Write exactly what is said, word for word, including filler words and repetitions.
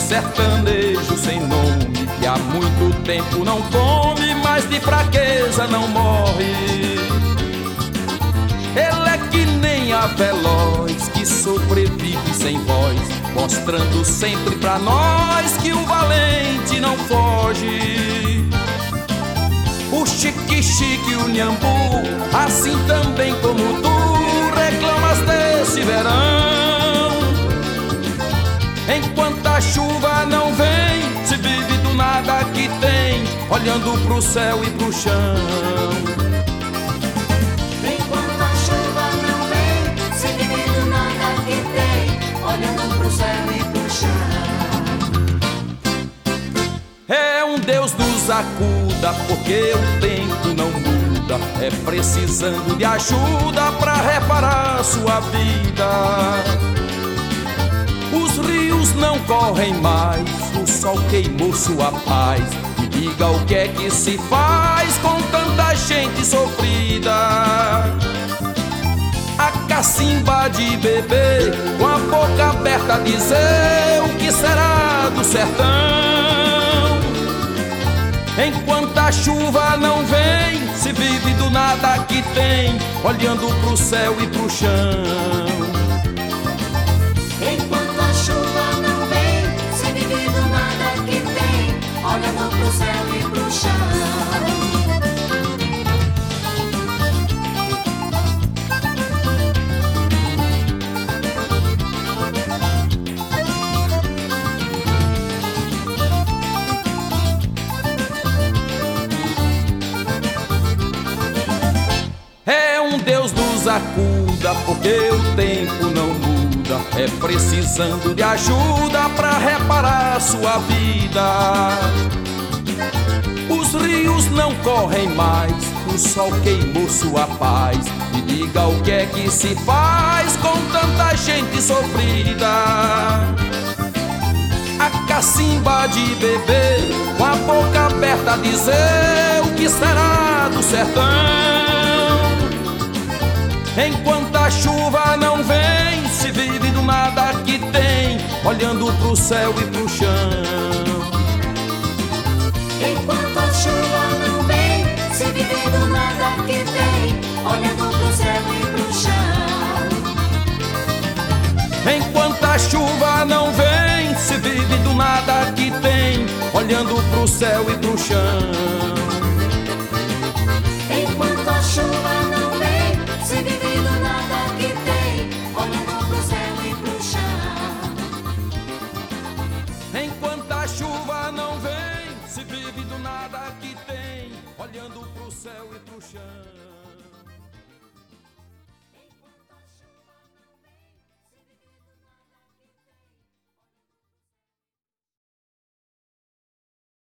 sertanejo sem nome, que há muito tempo não come, mas de fraqueza não morre. Ele é que nem a veloz, que sobrevive sem voz, mostrando sempre pra nós que o valente não foge. O chique-chique, o nhambu, assim também como tu, reclamas desse verão. Enquanto a chuva não vem, se vive do nada que tem, olhando pro céu e pro chão. Enquanto a chuva não vem, se vive do nada que tem, olhando pro céu e pro chão. É um Deus nos acuda, porque o tempo não muda, é precisando de ajuda pra reparar sua vida. Os rios não correm mais, o sol queimou sua paz. Me diga o que é que se faz com tanta gente sofrida. A cacimba de bebê, com a boca aberta a dizer o que será do sertão. Enquanto a chuva não vem, se vive do nada que tem, olhando pro céu e pro chão. Enquanto a chuva não vem, se vive do nada que tem, olhando pro céu e pro chão. É um Deus nos acuda, porque o tempo não muda, é precisando de ajuda pra reparar sua vida. Os rios não correm mais, o sol queimou sua paz. Me diga o que é que se faz com tanta gente sofrida. A cacimba de bebê, com a boca aberta a dizer o que será do sertão. Enquanto a chuva não vem, se vive do nada que tem, olhando pro céu e pro chão. Enquanto a chuva não vem, se vive do nada que tem, olhando pro céu e pro chão. Enquanto a chuva não vem, se vive do nada que tem, olhando pro céu e pro chão.